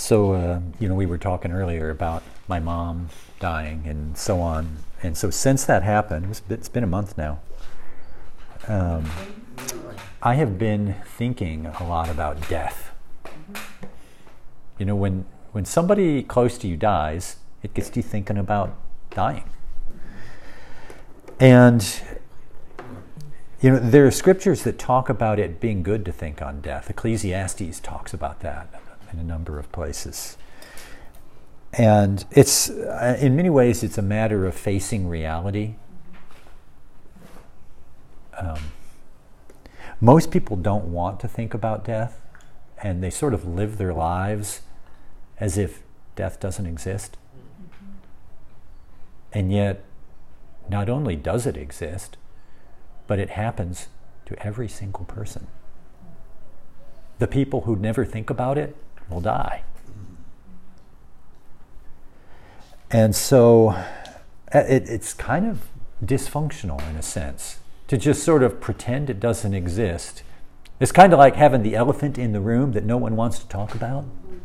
We were talking earlier about my mom dying and so on. And so since that happened, it's been a month now, I have been thinking a lot about death. When somebody close to you dies, it gets you thinking about dying. And, there are scriptures that talk about it being good to think on death. Ecclesiastes talks about that in a number of places. And it's, in many ways, it's a matter of facing reality. Most people don't want to think about death, and they sort of live their lives as if death doesn't exist. And yet, not only does it exist, but it happens to every single person. The people who never think about it will die. And so it's kind of dysfunctional in a sense to just sort of pretend it doesn't exist. It's kind of like having the elephant in the room that no one wants to talk about.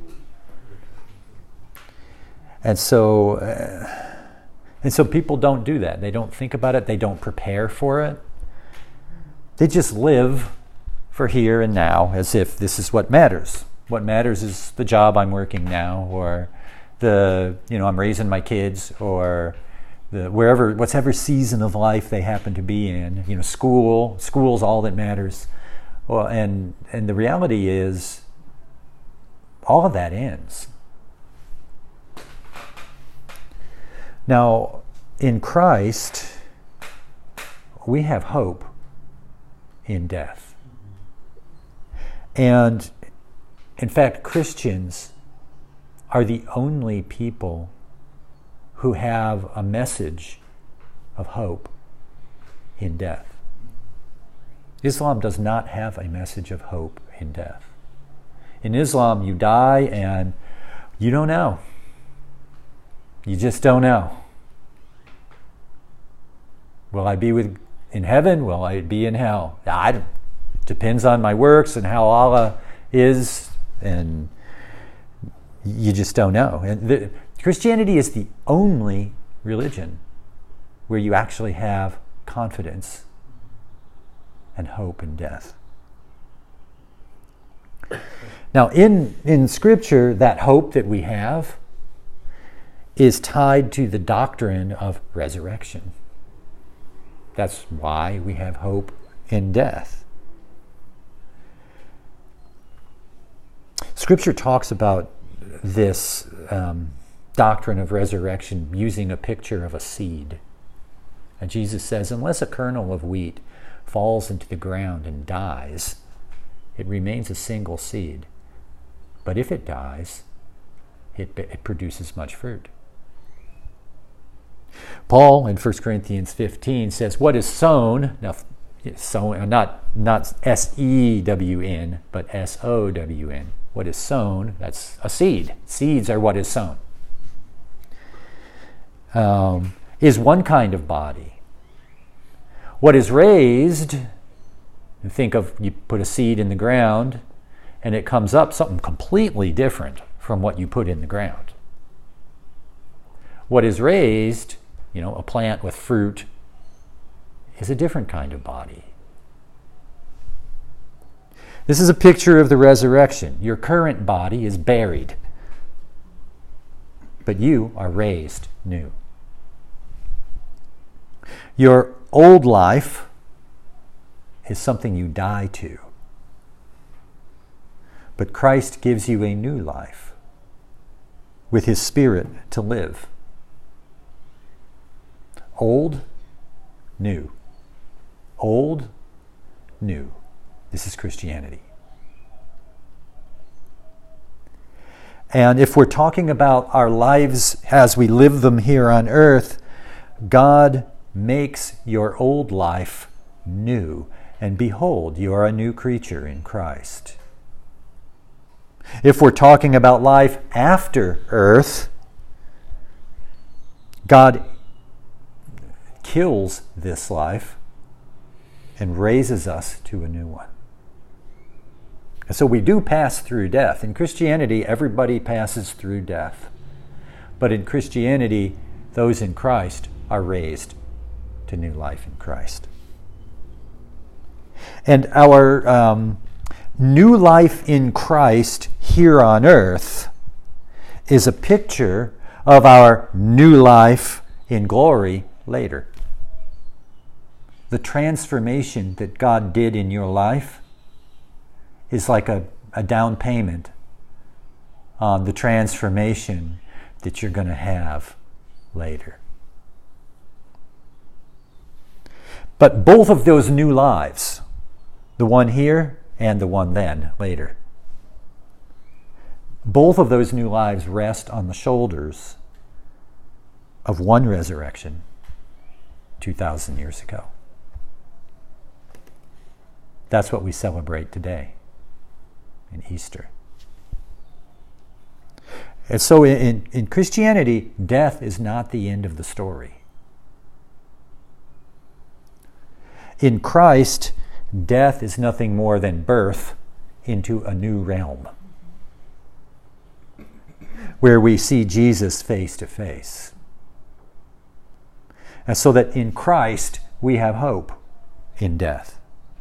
And so people don't do that. They don't think about it. They don't prepare for it. They just live for here and now as if this is what matters. What matters is the job I'm working now, or I'm raising my kids, or whatever season of life they happen to be in. School's all that matters. Well, and the reality is, all of that ends. Now, in Christ, we have hope in death. And in fact, Christians are the only people who have a message of hope in death. Islam does not have a message of hope in death. In Islam, you die and you don't know. You just don't know. Will I be in heaven? Will I be in hell? It depends on my works and how Allah is, and you just don't know. And Christianity is the only religion where you actually have confidence and hope in death. Now, in Scripture, that hope that we have is tied to the doctrine of resurrection. That's why we have hope in death. Scripture talks about this doctrine of resurrection using a picture of a seed. And Jesus says, unless a kernel of wheat falls into the ground and dies, it remains a single seed. But if it dies, it produces much fruit. Paul in 1 Corinthians 15 says, what is sown, now sown, not S-E-W-N, but S-O-W-N. What is sown, that's a seed. Seeds are what is sown. Is one kind of body. What is raised, think of, you put a seed in the ground and it comes up something completely different from what you put in the ground. What is raised, a plant with fruit, is a different kind of body. This is a picture of the resurrection. Your current body is buried, but you are raised new. Your old life is something you die to, but Christ gives you a new life with His Spirit to live. Old, new. Old, new. This is Christianity. And if we're talking about our lives as we live them here on earth, God makes your old life new. And behold, you are a new creature in Christ. If we're talking about life after earth, God kills this life and raises us to a new one. So we do pass through death. In Christianity, everybody passes through death. But in Christianity, those in Christ are raised to new life in Christ. And our new life in Christ here on earth is a picture of our new life in glory later. The transformation that God did in your life is like a down payment on the transformation that you're going to have later. But both of those new lives, the one here and the one then, later, both of those new lives rest on the shoulders of one resurrection 2,000 years ago. That's what we celebrate today in Easter. And so in Christianity, death is not the end of the story. In Christ, death is nothing more than birth into a new realm, where we see Jesus face to face. And so that in Christ, we have hope in death.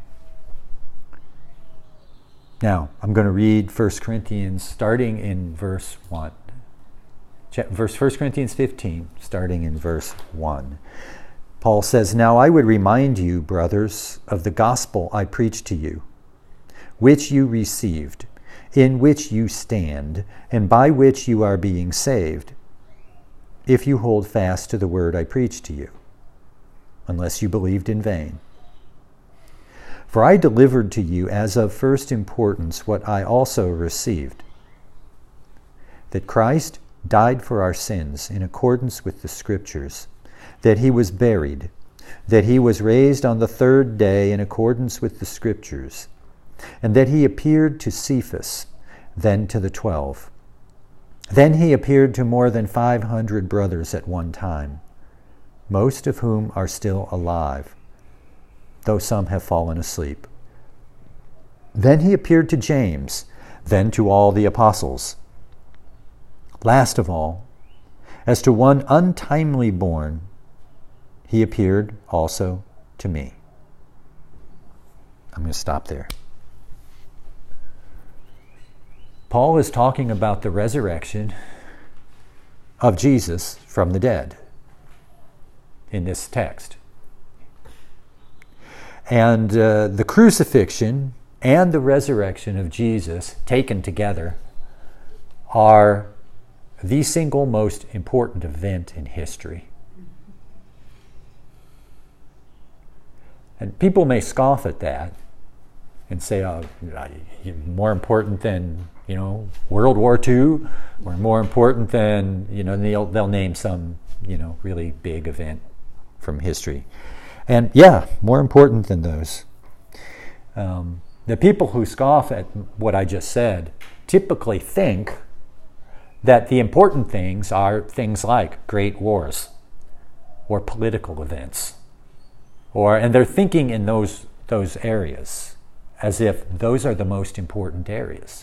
Now, I'm going to read 1 Corinthians starting in verse 1. 1 Corinthians 15, starting in verse 1. Paul says, "Now I would remind you, brothers, of the gospel I preached to you, which you received, in which you stand, and by which you are being saved, if you hold fast to the word I preached to you, unless you believed in vain. For I delivered to you as of first importance what I also received, that Christ died for our sins in accordance with the Scriptures, that he was buried, that he was raised on the third day in accordance with the Scriptures, and that he appeared to Cephas, then to the 12. Then he appeared to more than 500 brothers at one time, most of whom are still alive, though some have fallen asleep. Then he appeared to James, then to all the apostles. Last of all, as to one untimely born, he appeared also to me." I'm going to stop there. Paul is talking about the resurrection of Jesus from the dead in this text. And the crucifixion and the resurrection of Jesus, taken together, are the single most important event in history. And people may scoff at that and say, "Oh, more important than, World War II, or more important than, they'll name some, really big event from history." And yeah, more important than those. The people who scoff at what I just said typically think that the important things are things like great wars or political events, and they're thinking in those areas as if those are the most important areas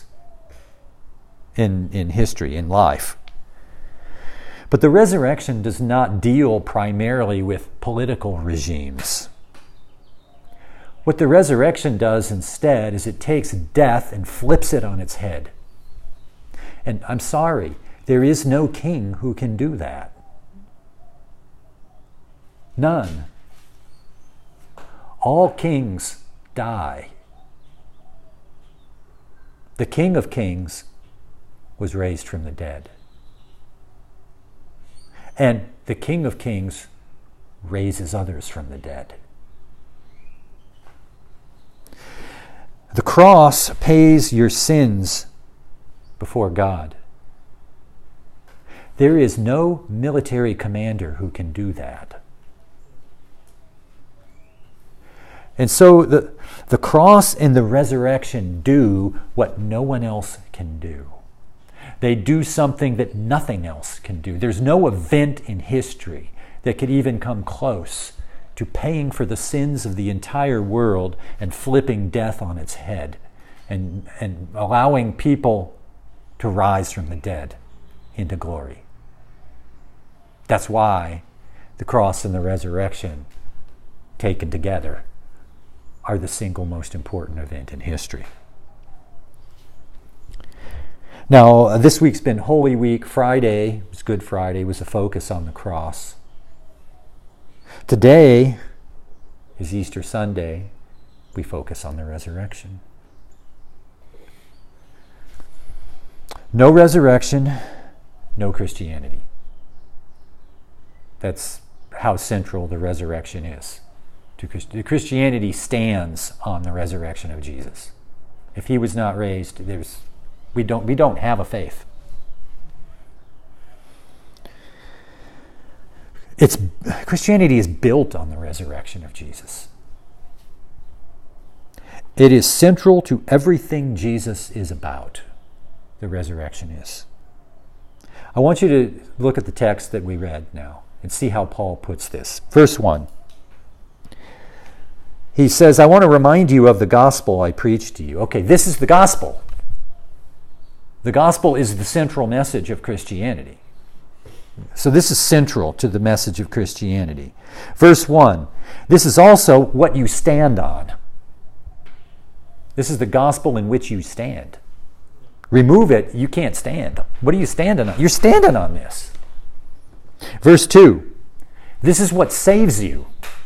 in history, in life. But the resurrection does not deal primarily with political regimes. What the resurrection does instead is it takes death and flips it on its head. And I'm sorry, there is no king who can do that. None. All kings die. The King of Kings was raised from the dead. And the King of Kings raises others from the dead. The cross pays your sins before God. There is no military commander who can do that. And so the cross and the resurrection do what no one else can do. They do something that nothing else can do. There's no event in history that could even come close to paying for the sins of the entire world and flipping death on its head and allowing people to rise from the dead into glory. That's why the cross and the resurrection, taken together, are the single most important event in history. Now, this week's been Holy Week. Friday was Good Friday, was a focus on the cross. Today is Easter Sunday. We focus on the resurrection. No resurrection, no Christianity. That's how central the resurrection is. Christianity stands on the resurrection of Jesus. If he was not raised, we don't have a faith. Christianity is built on the resurrection of Jesus. It is central to everything Jesus is about. The resurrection is. I want you to look at the text that we read now and see how Paul puts this. Verse 1. He says, I want to remind you of the gospel I preached to you. Okay, this is the gospel. The gospel is the central message of Christianity. So this is central to the message of Christianity. Verse 1. This is also what you stand on. This is the gospel in which you stand. Remove it, you can't stand. What are you standing on? You're standing on this. Verse 2. This is what saves you.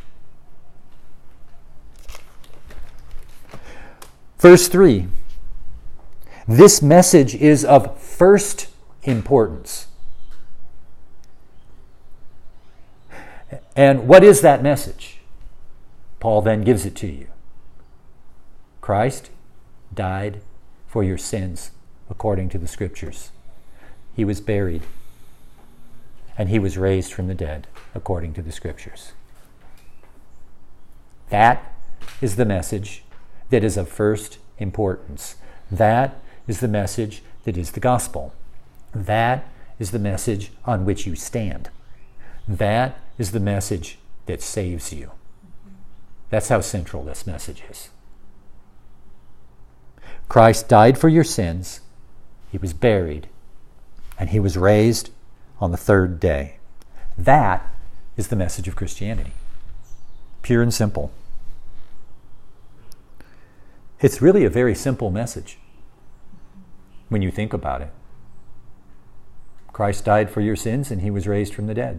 Verse 3. This message is of first importance. And what is that message? Paul then gives it to you. Christ died for your sins according to the Scriptures. He was buried, and he was raised from the dead according to the Scriptures. That is the message that is of first importance. That is the message that is the gospel. That is the message on which you stand. That is the message that saves you. That's how central this message is. Christ died for your sins. He was buried, and he was raised on the third day. That is the message of Christianity. Pure and simple. It's really a very simple message when you think about it. Christ died for your sins, and he was raised from the dead.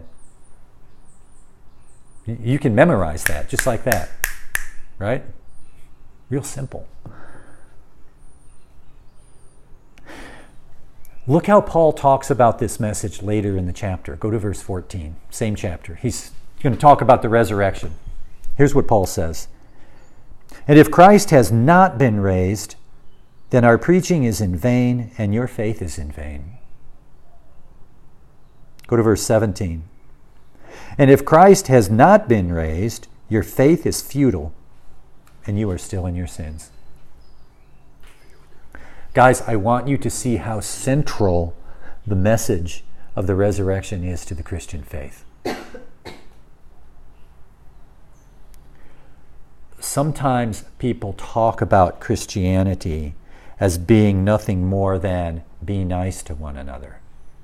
You can memorize that just like that, right? Real simple. Look how Paul talks about this message later in the chapter. Go to verse 14, same chapter. He's going to talk about the resurrection. Here's what Paul says. And if Christ has not been raised, then our preaching is in vain and your faith is in vain. Go to verse 17. And if Christ has not been raised, your faith is futile and you are still in your sins. Guys, I want you to see how central the message of the resurrection is to the Christian faith. Sometimes people talk about Christianity as being nothing more than be nice to one another,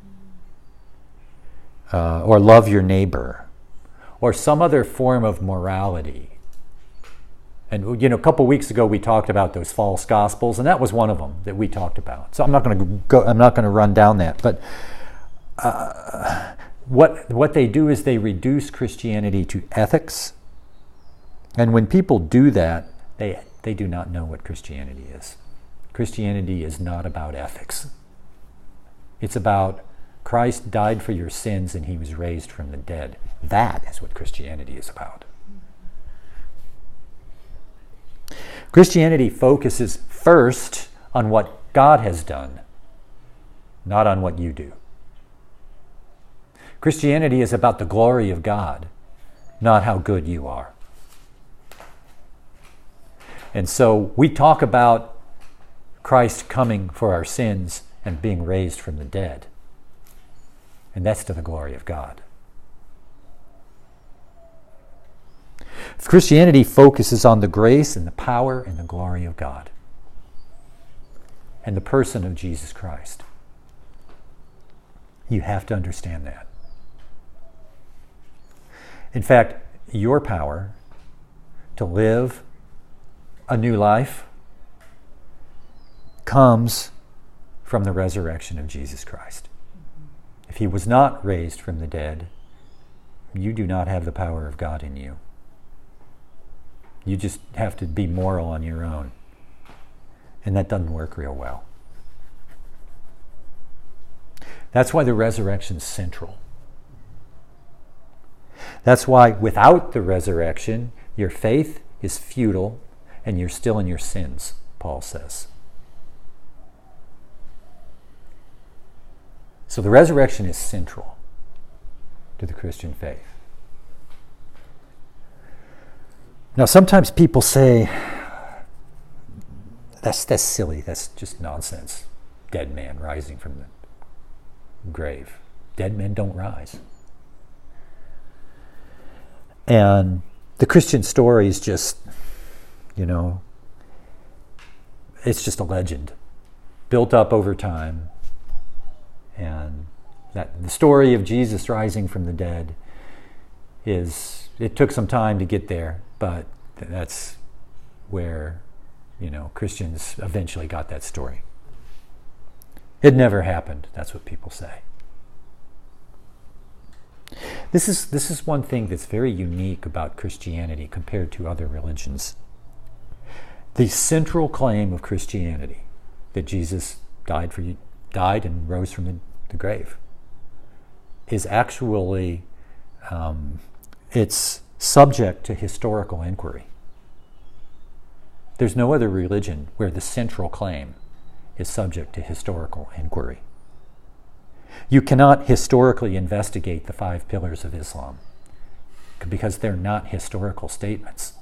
or love your neighbor, or some other form of morality. And a couple weeks ago we talked about those false gospels, and that was one of them that we talked about. So I'm not going to run down that. But what they do is they reduce Christianity to ethics. And when people do that, they do not know what Christianity is. Christianity is not about ethics. It's about Christ died for your sins and he was raised from the dead. That is what Christianity is about. Christianity focuses first on what God has done, not on what you do. Christianity is about the glory of God, not how good you are. And so we talk about Christ coming for our sins and being raised from the dead. And that's to the glory of God. Christianity focuses on the grace and the power and the glory of God. and the person of Jesus Christ. You have to understand that. In fact, your power to live a new life comes from the resurrection of Jesus Christ. If he was not raised from the dead, you do not have the power of God in you. You just have to be moral on your own. And that doesn't work real well. That's why the resurrection is central. That's why without the resurrection, your faith is futile and you're still in your sins, Paul says. So the resurrection is central to the Christian faith. Now, sometimes people say, that's silly, that's just nonsense. Dead man rising from the grave. Dead men don't rise. And the Christian story is just, it's just a legend built up over time. And that the story of Jesus rising from the dead it took some time to get there, but that's where, Christians eventually got that story. It never happened, that's what people say. This is one thing that's very unique about Christianity compared to other religions. The central claim of Christianity, that Jesus died and rose from the grave, is actually it's subject to historical inquiry. There's no other religion where the central claim is subject to historical inquiry. You cannot historically investigate the 5 pillars of Islam because they're not historical statements.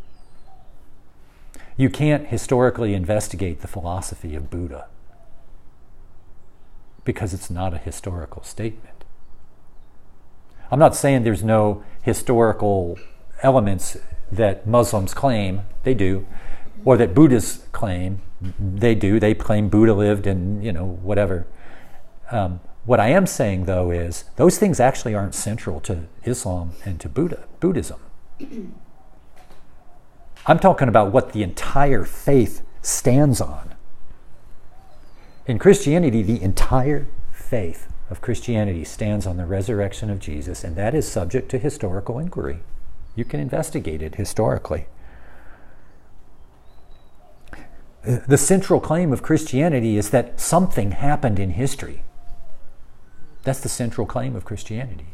You can't historically investigate the philosophy of Buddha because it's not a historical statement. I'm not saying there's no historical elements that Muslims claim, they do, or that Buddhists claim, they do. They claim Buddha lived in, whatever. What I am saying, though, is those things actually aren't central to Islam and to Buddhism. I'm talking about what the entire faith stands on. In Christianity, the entire faith of Christianity stands on the resurrection of Jesus, and that is subject to historical inquiry. You can investigate it historically. The central claim of Christianity is that something happened in history. That's the central claim of Christianity.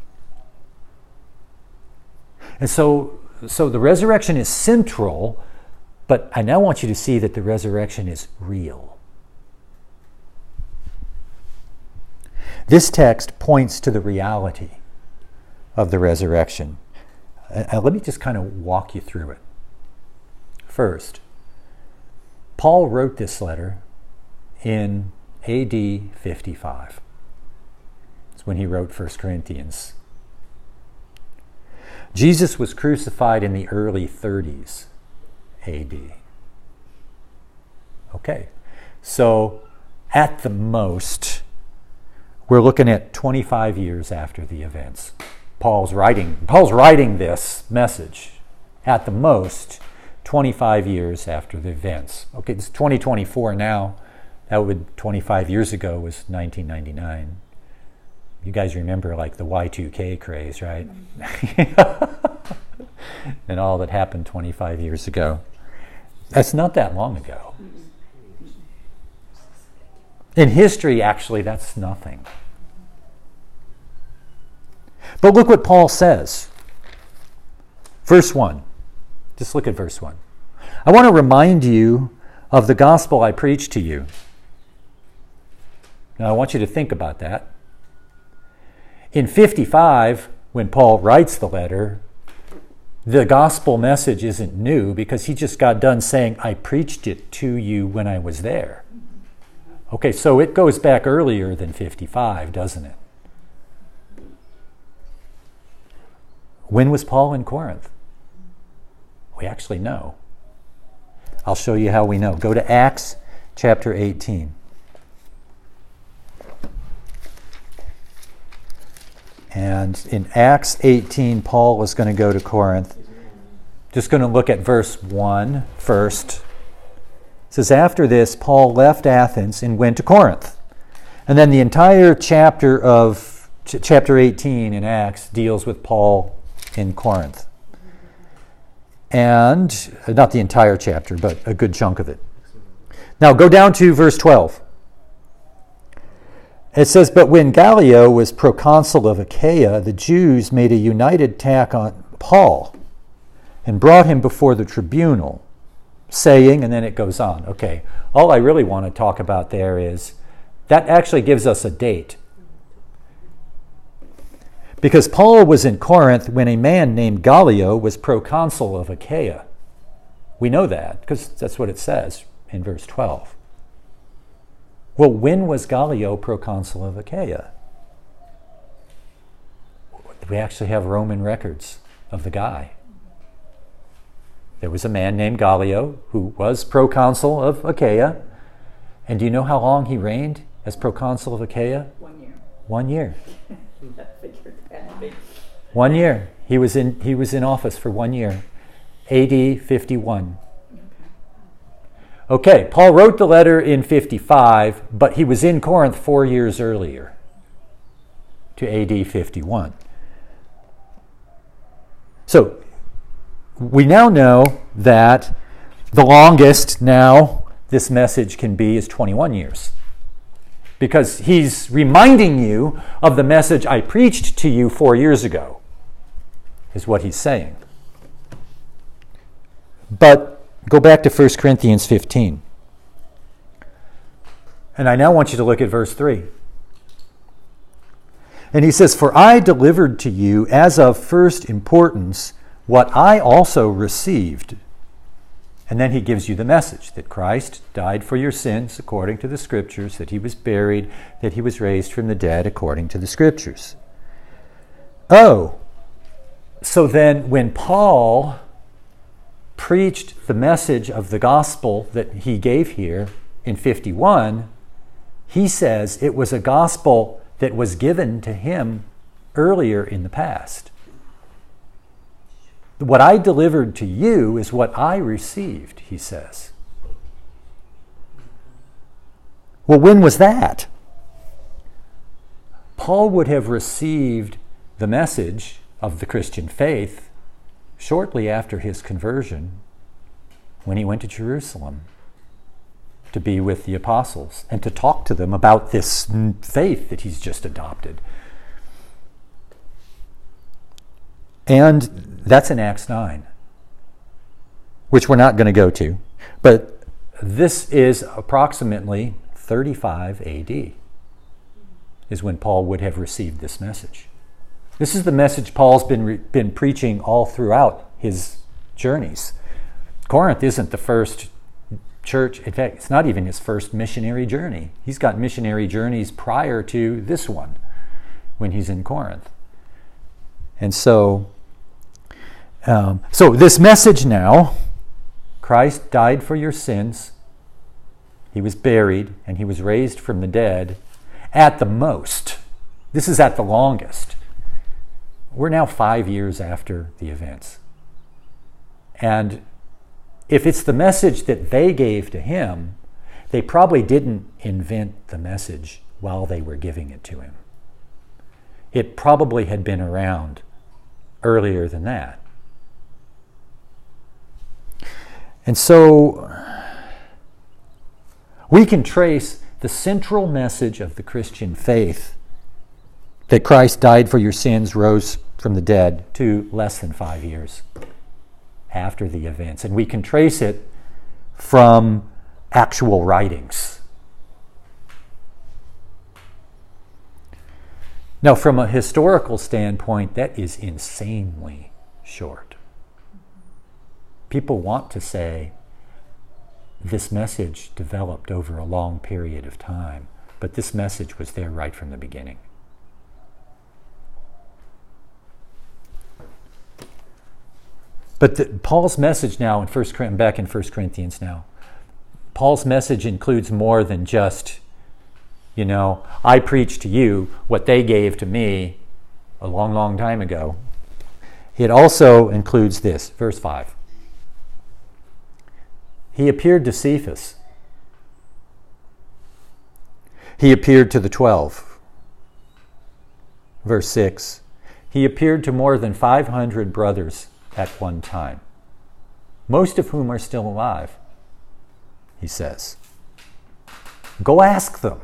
And so the resurrection is central, but I now want you to see that the resurrection is real. This text points to the reality of the resurrection. Let me just kind of walk you through it. First, Paul wrote this letter in AD 55. It's when he wrote 1 Corinthians. Jesus was crucified in the early 30s AD. Okay, so at the most, we're looking at 25 years after the events. Paul's writing this message at the most 25 years after the events. Okay, it's 2024 now. That would 25 years ago was 1999. You guys remember like the Y2K craze, right? And all that happened 25 years ago. That's not that long ago. In history, actually, that's nothing. But look what Paul says. Verse 1. Just look at verse 1. I want to remind you of the gospel I preached to you. Now, I want you to think about that. In 55, when Paul writes the letter, the gospel message isn't new because he just got done saying, I preached it to you when I was there. Okay, so it goes back earlier than 55, doesn't it? When was Paul in Corinth? We actually know. I'll show you how we know. Go to Acts chapter 18. And in Acts 18, Paul was going to go to Corinth. Just going to look at verse 1 first. It says, after this, Paul left Athens and went to Corinth. And then the entire chapter of chapter 18 in Acts deals with Paul in Corinth. And not the entire chapter, but a good chunk of it. Now go down to verse 12. It says, but when Gallio was proconsul of Achaia, the Jews made a united attack on Paul and brought him before the tribunal, saying, and then it goes on. Okay, all I really want to talk about there is, that actually gives us a date. Because Paul was in Corinth when a man named Gallio was proconsul of Achaia. We know that, because that's what it says in verse 12. Well, when was Gallio proconsul of Achaia? We actually have Roman records of the guy. There was a man named Gallio who was proconsul of Achaia. And do you know how long he reigned as proconsul of Achaia? 1 year. 1 year. 1 year. He was in office for 1 year. AD 51. Okay, Paul wrote the letter in 55, but he was in Corinth 4 years earlier, to AD 51. So, we now know that the longest now this message can be is 21 years. Because he's reminding you of the message I preached to you 4 years ago, is what he's saying. But go back to 1 Corinthians 15. And I now want you to look at verse 3. And he says, for I delivered to you as of first importance what I also received. And then he gives you the message that Christ died for your sins according to the Scriptures, that he was buried, that he was raised from the dead according to the Scriptures. Oh, so then when Paul preached the message of the gospel that he gave here in 51, he says it was a gospel that was given to him earlier in the past. What I delivered to you is what I received, he says. Well, when was that? Paul would have received the message of the Christian faith shortly after his conversion, when he went to Jerusalem to be with the apostles and to talk to them about this faith that he's just adopted. And that's in Acts 9, which we're not going to go to. But this is approximately 35 AD, is when Paul would have received this message. This is the message Paul's been preaching all throughout his journeys. Corinth isn't the first church. In fact, it's not even his first missionary journey. He's got missionary journeys prior to this one when he's in Corinth. And so this message now, Christ died for your sins, he was buried, and he was raised from the dead at the most. This is at the longest. We're now 5 years after the events. And if it's the message that they gave to him, they probably didn't invent the message while they were giving it to him. It probably had been around earlier than that. And so we can trace the central message of the Christian faith, that Christ died for your sins, rose from the dead, to less than 5 years after the events. And we can trace it from actual writings. Now, from a historical standpoint, that is insanely short. People want to say this message developed over a long period of time, but this message was there right from the beginning. But Paul's message now, back in 1 Corinthians now, Paul's message includes more than just, I preach to you what they gave to me, a long, long time ago. It also includes this, verse 5. He appeared to Cephas. He appeared to the 12. Verse 6. He appeared to more than 500 brothers at one time, most of whom are still alive, he says. Go ask them.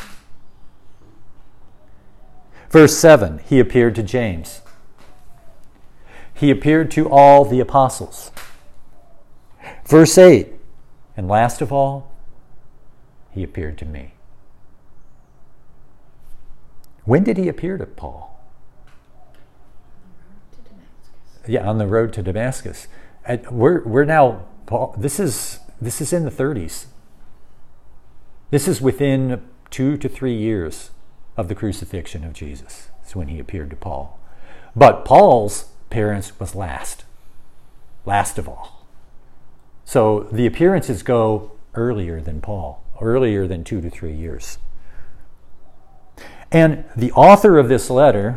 Verse 7, he appeared to James. He appeared to all the apostles. Verse 8, and last of all, he appeared to me. When did he appear to Paul? Yeah, on the road to Damascus. We're now, Paul, this is in the 30s. This is within 2 to 3 years of the crucifixion of Jesus. That's when he appeared to Paul. But Paul's appearance was last of all. So the appearances go earlier than Paul, earlier than 2 to 3 years. And the author of this letter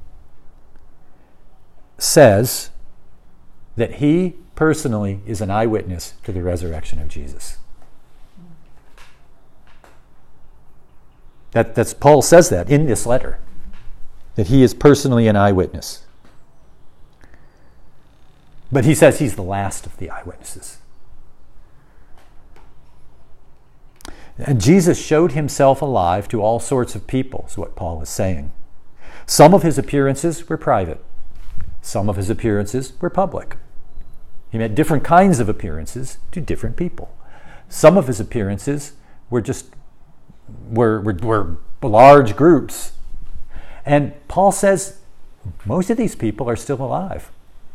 says that he personally is an eyewitness to the resurrection of Jesus. That's Paul says that in this letter, that he is personally an eyewitness. But he says he's the last of the eyewitnesses. And Jesus showed himself alive to all sorts of people, is what Paul is saying. Some of his appearances were private. Some of his appearances were public. He made different kinds of appearances to different people. Some of his appearances were large groups. And Paul says most of these people are still alive.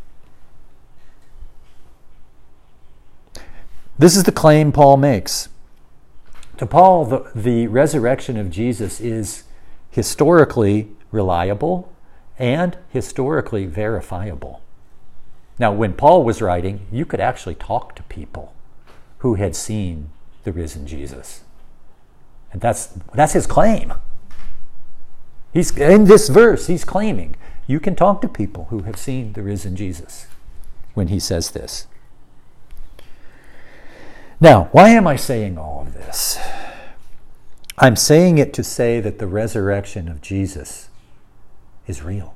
This is the claim Paul makes. To Paul, the resurrection of Jesus is historically reliable and historically verifiable. Now, when Paul was writing, you could actually talk to people who had seen the risen Jesus. And that's his claim. He's in this verse, he's claiming you can talk to people who have seen the risen Jesus when he says this. Now, why am I saying all of this? I'm saying it to say that the resurrection of Jesus is real.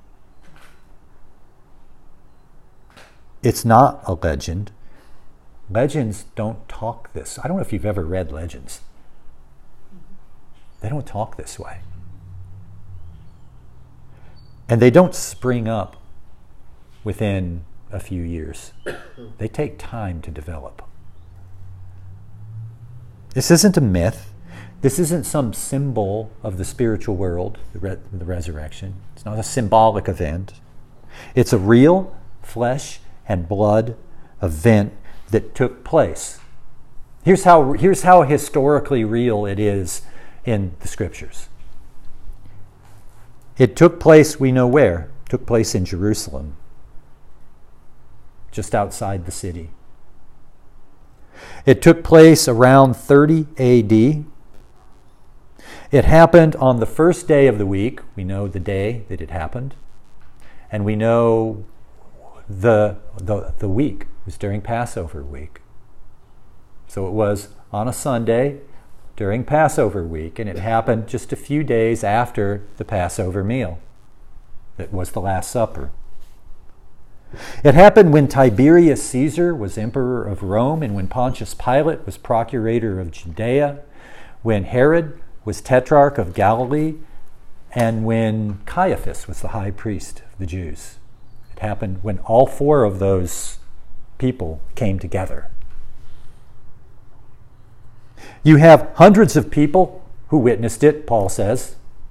It's not a legend. Legends don't talk this. I don't know if you've ever read legends. They don't talk this way. And they don't spring up within a few years. They take time to develop. This isn't a myth. This isn't some symbol of the spiritual world, the resurrection. It's not a symbolic event. It's a real flesh and blood event that took place. Here's how historically real it is in the scriptures. It took place, we know where. It took place in Jerusalem, just outside the city. It took place around 30 A.D. It happened on the first day of the week. We know the day that it happened. And we know the week. It was during Passover week. So it was on a Sunday during Passover week, and it happened just a few days after the Passover meal. It was the Last Supper. It happened when Tiberius Caesar was emperor of Rome, and when Pontius Pilate was procurator of Judea, when Herod was tetrarch of Galilee, and when Caiaphas was the high priest of the Jews. It happened when all four of those people came together. You have hundreds of people who witnessed it, Paul says,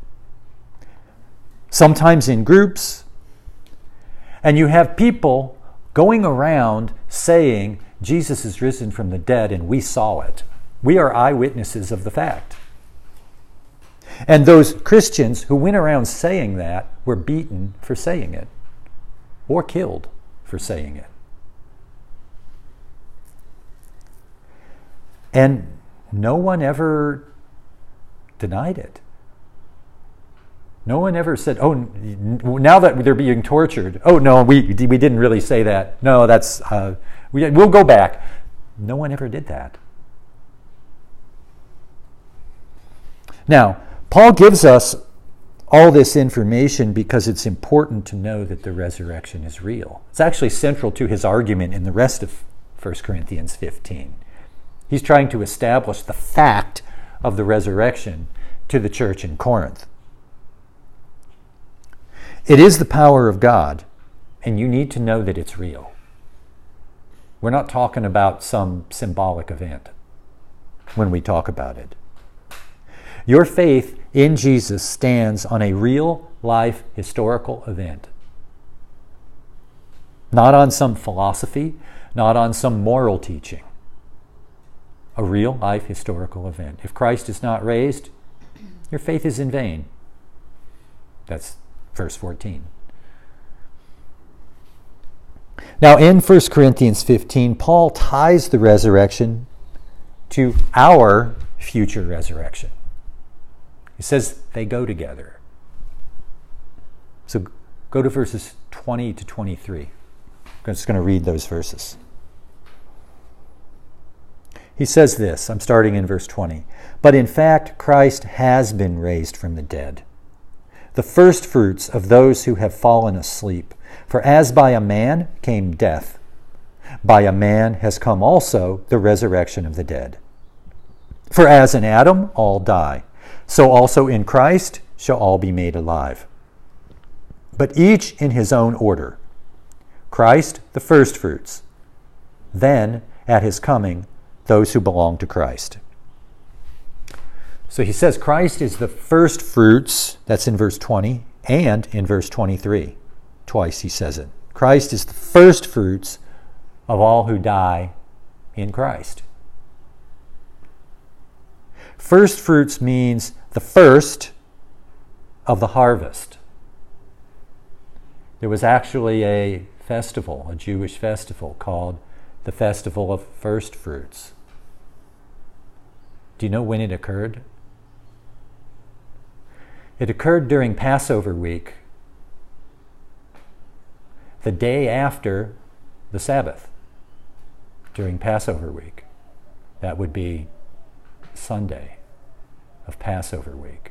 sometimes in groups. And you have people going around saying, Jesus is risen from the dead and we saw it. We are eyewitnesses of the fact. And those Christians who went around saying that were beaten for saying it, or killed for saying it. And no one ever denied it. No one ever said, oh, now that they're being tortured, oh, no, we didn't really say that. No, that's, we'll go back. No one ever did that. Now, Paul gives us all this information because it's important to know that the resurrection is real. It's actually central to his argument in the rest of 1 Corinthians 15. He's trying to establish the fact of the resurrection to the church in Corinth. It is the power of God, and you need to know that it's real. We're not talking about some symbolic event when we talk about it. Your faith in Jesus stands on a real life historical event. Not on some philosophy, not on some moral teaching. A real life historical event. If Christ is not raised, your faith is in vain. That's verse 14. Now in 1 Corinthians 15, Paul ties the resurrection to our future resurrection. He says they go together. So go to verses 20 to 23. I'm just going to read those verses. He says this, I'm starting in verse 20. But in fact, Christ has been raised from the dead, the first fruits of those who have fallen asleep. For as by a man came death, by a man has come also the resurrection of the dead. For as in Adam all die, so also in Christ shall all be made alive. But each in his own order. Christ the firstfruits, then at his coming those who belong to Christ. So he says Christ is the first fruits, that's in verse 20, and in verse 23. Twice he says it. Christ is the first fruits of all who die in Christ. First fruits means the first of the harvest. There was actually a festival, a Jewish festival called the Festival of First Fruits. Do you know when it occurred? It occurred during Passover week, the day after the Sabbath, during Passover week. That would be Sunday of Passover week.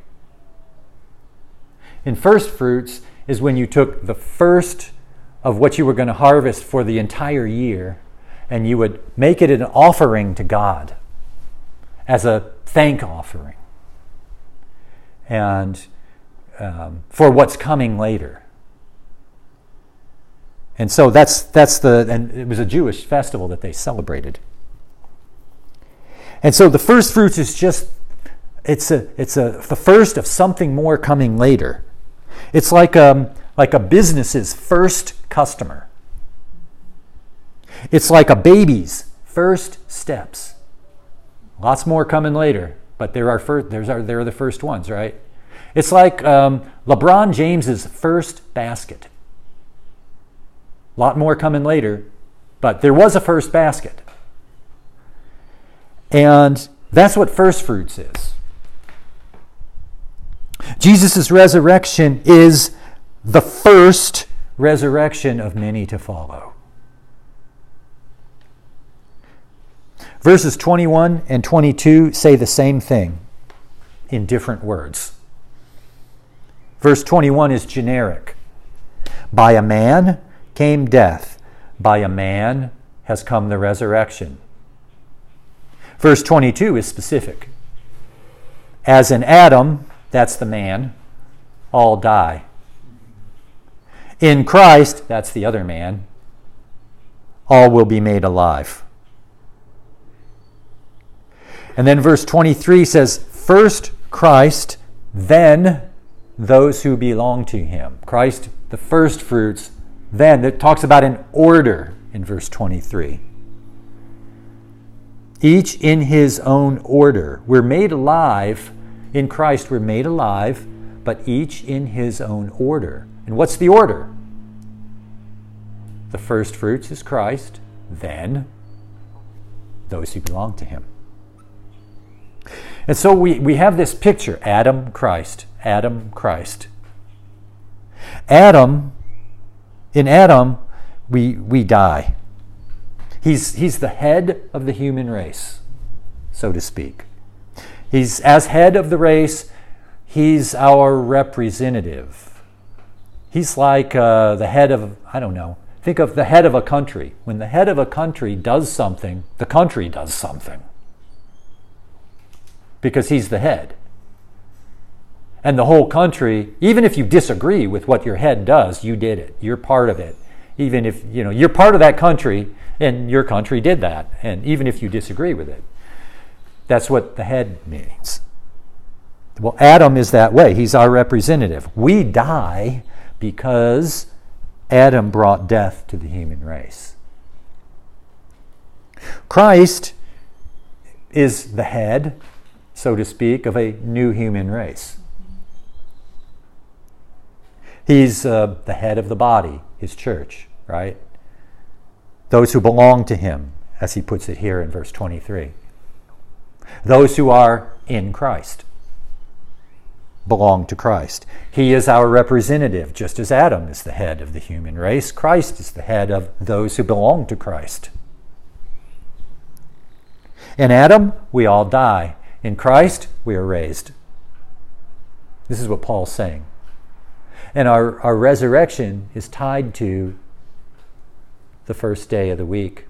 In first fruits is when you took the first of what you were going to harvest for the entire year, and you would make it an offering to God as a thank offering, and for what's coming later. And so and it was a Jewish festival that they celebrated. And so the first fruits is just the first of something more coming later. It's like a business's first customer. It's like a baby's first steps. Lots more coming later, but there are the first ones, right? It's like LeBron James's first basket. A lot more coming later, but there was a first basket. And that's what first fruits is. Jesus' resurrection is the first resurrection of many to follow. Verses 21 and 22 say the same thing in different words. Verse 21 is generic. By a man came death. By a man has come the resurrection. Verse 22 is specific. As in Adam, that's the man, all die. In Christ, that's the other man, all will be made alive. And then verse 23 says, first Christ, then those who belong to him. Christ, the first fruits, then. It talks about an order in verse 23. Each in his own order. We're made alive. In Christ, we're made alive, but each in his own order. And what's the order? The first fruits is Christ, then those who belong to him. And so we have this picture, Adam, Christ, In Adam, we die. He's the head of the human race, so to speak. He's, as head of the race, he's our representative. He's like the head of, I don't know, think of the head of a country. When the head of a country does something, the country does something. Because he's the head. And the whole country, even if you disagree with what your head does, you did it. You're part of it. Even if, you're part of that country, and your country did that. And even if you disagree with it. That's what the head means. Well, Adam is that way. He's our representative. We die because Adam brought death to the human race. Christ is the head, so to speak, of a new human race. He's the head of the body, his church, right? Those who belong to him, as he puts it here in verse 23. Those who are in Christ belong to Christ. He is our representative, just as Adam is the head of the human race. Christ is the head of those who belong to Christ. In Adam, we all die. In Christ, we are raised. This is what Paul's saying. And our resurrection is tied to the first day of the week,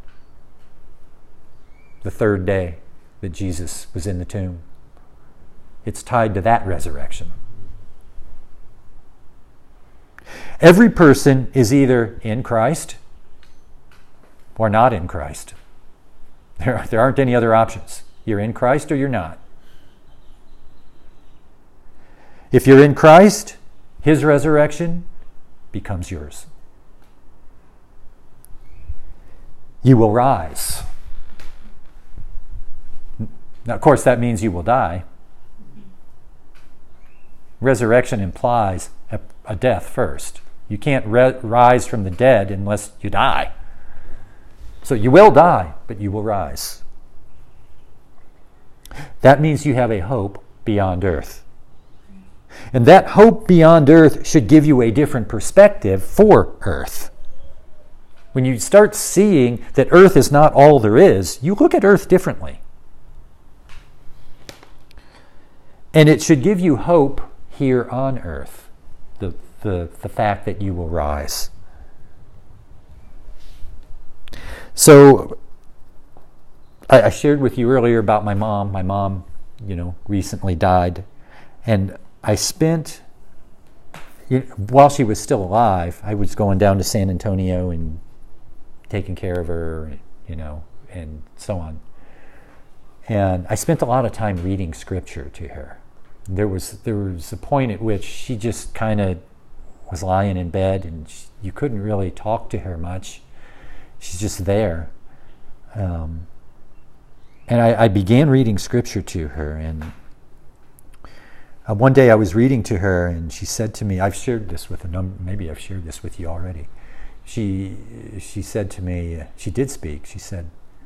the third day that Jesus was in the tomb. It's tied to that resurrection. Every person is either in Christ or not in Christ. There aren't any other options. You're in Christ or you're not. If you're in Christ, his resurrection becomes yours. You will rise. Now, of course, that means you will die. Resurrection implies a death first. You can't rise from the dead unless you die. So you will die, but you will rise. That means you have a hope beyond earth. And that hope beyond earth should give you a different perspective for earth. When you start seeing that earth is not all there is, you look at earth differently. And it should give you hope here on earth, the fact that you will rise. So, I shared with you earlier about my mom. My mom, recently died. And I spent, while she was still alive, I was going down to San Antonio and taking care of her, and so on. And I spent a lot of time reading scripture to her. There was a point at which she just kind of was lying in bed, and you couldn't really talk to her much. She's just there. And I began reading scripture to her, and one day I was reading to her, and she said to me, I've shared this with maybe I've shared this with you already. She said to me, she did speak, she said,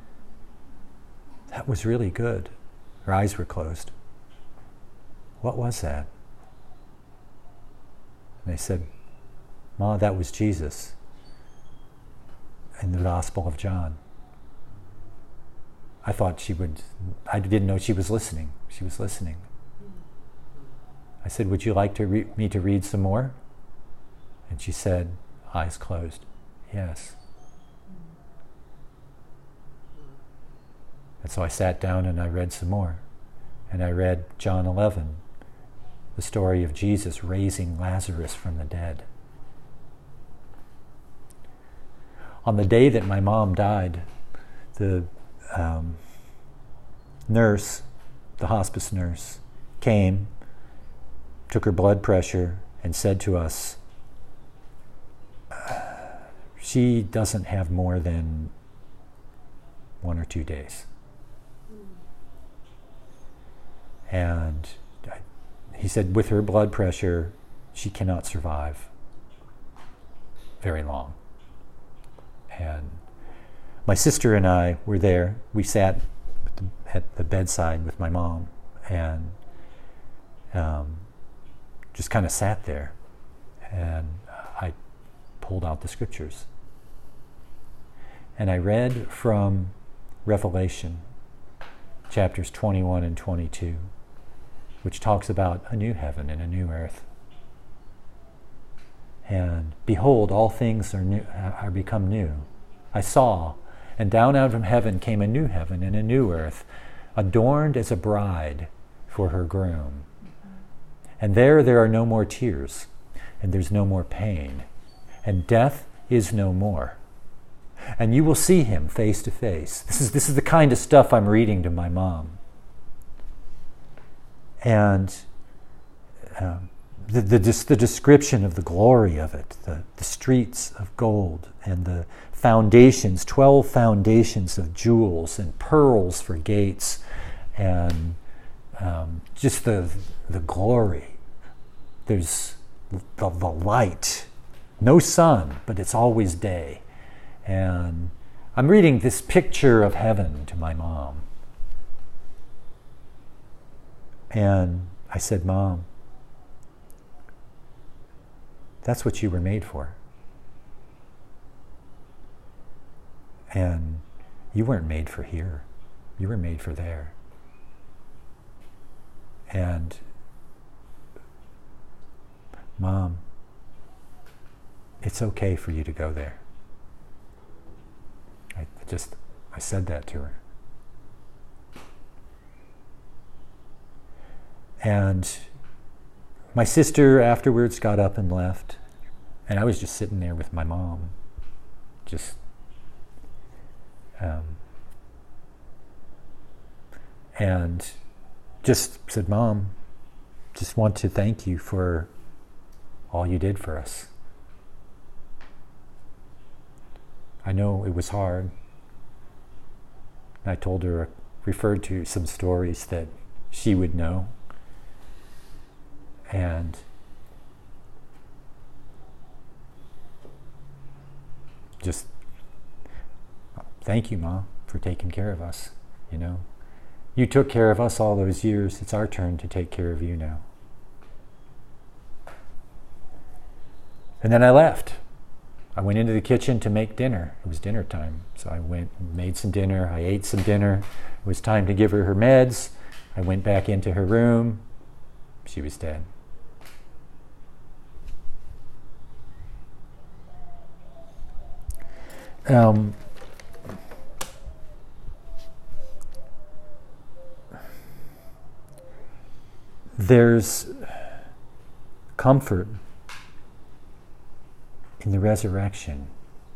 "That was really good." Her eyes were closed. "What was that?" And I said, "Ma, that was Jesus in the Gospel of John." I didn't know she was listening. She was listening. I said, "Would you like me to read some more?" And she said, eyes closed, "Yes." And so I sat down and I read some more. And I read John 11, the story of Jesus raising Lazarus from the dead. On the day that my mom died, the nurse, the hospice nurse, came, took her blood pressure, and said to us, "She doesn't have more than 1 or 2 days." And he said, with her blood pressure, she cannot survive very long. And my sister and I were there. We sat at the bedside with my mom and just kind of sat there. And I pulled out the scriptures. And I read from Revelation, chapters 21 and 22, which talks about a new heaven and a new earth. And behold, all things are become new. I saw, and down out from heaven came a new heaven and a new earth, adorned as a bride for her groom. And there are no more tears, and there's no more pain, and death is no more. And you will see him face to face. This is the kind of stuff I'm reading to my mom. And the description of the glory of it, the streets of gold, and the foundations, 12 foundations of jewels and pearls for gates, and just the glory. There's the light. No sun, but it's always day. And I'm reading this picture of heaven to my mom. And I said, Mom, that's what you were made for. And you weren't made for here. You were made for there. And Mom, it's okay for you to go there. I said that to her. And my sister afterwards got up and left. And I was just sitting there with my mom. And just said, Mom, just want to thank you for all you did for us. I know it was hard. I told her, referred to some stories that she would know. And just thank you, Mom, for taking care of us. You know, you took care of us all those years. It's our turn to take care of you now. And then I left. I went into the kitchen to make dinner. It was dinner time. So I went and made some dinner. I ate some dinner. It was time to give her her meds. I went back into her room. She was dead. There's comfort in the resurrection.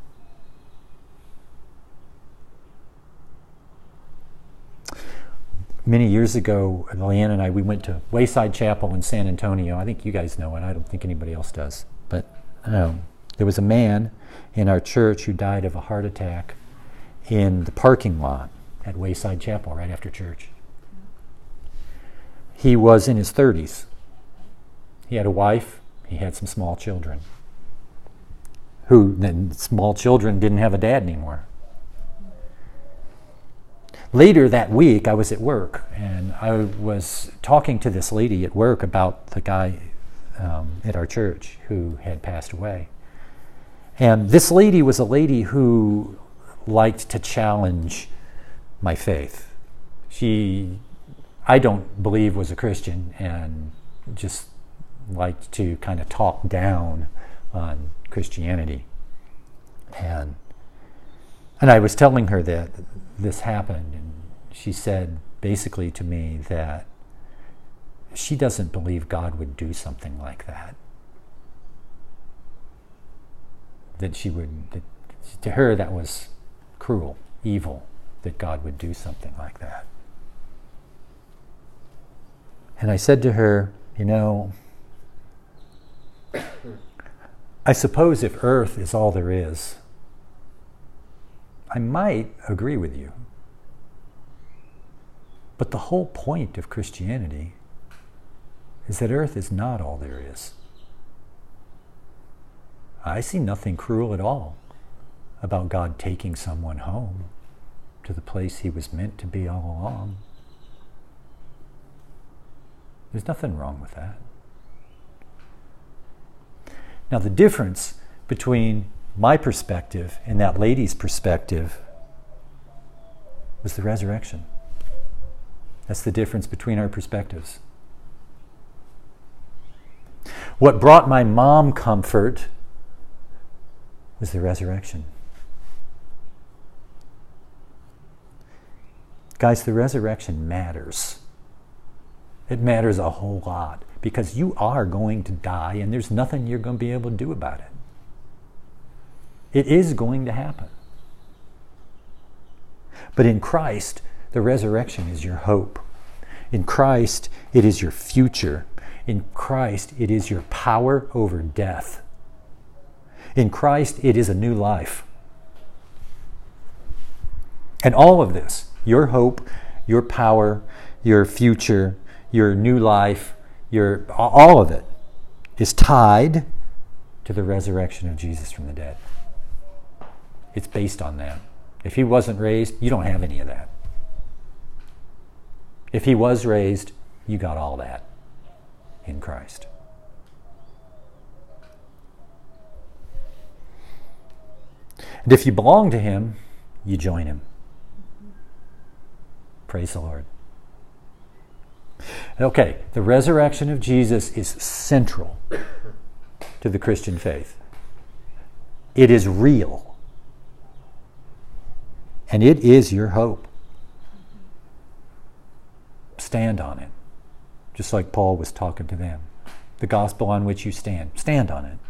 Many years ago, Leanne and I, we went to Wayside Chapel in San Antonio. I think you guys know it. I don't think anybody else does. But there was a man in our church who died of a heart attack in the parking lot at Wayside Chapel right after church. He was in his 30s. He had a wife. He had some small children. Small children didn't have a dad anymore. Later that week, I was at work, and I was talking to this lady at work about the guy at our church who had passed away. And this lady was a lady who liked to challenge my faith. She, I don't believe, was a Christian, and just liked to kind of talk down on Christianity. And I was telling her that this happened, and she said basically to me that she doesn't believe God would do something like that. That to her that was cruel, evil, that God would do something like that. And I said to her, you know, I suppose if earth is all there is, I might agree with you. But the whole point of Christianity is that earth is not all there is. I see nothing cruel at all about God taking someone home to the place he was meant to be all along. There's nothing wrong with that. Now, the difference between my perspective and that lady's perspective was the resurrection. That's the difference between our perspectives. What brought my mom comfort was the resurrection. Guys, the resurrection matters. It matters a whole lot because you are going to die and there's nothing you're going to be able to do about it. It is going to happen. But in Christ, the resurrection is your hope. In Christ, it is your future. In Christ, it is your power over death. In Christ, it is a new life. And all of this, your hope, your power, your future, your new life, all of it is tied to the resurrection of Jesus from the dead. It's based on that. If he wasn't raised, you don't have any of that. If he was raised, you got all that in Christ. And if you belong to him, you join him. Praise the Lord. Okay, the resurrection of Jesus is central to the Christian faith. It is real. And it is your hope. Stand on it. Just like Paul was talking to them. The gospel on which you stand. Stand on it.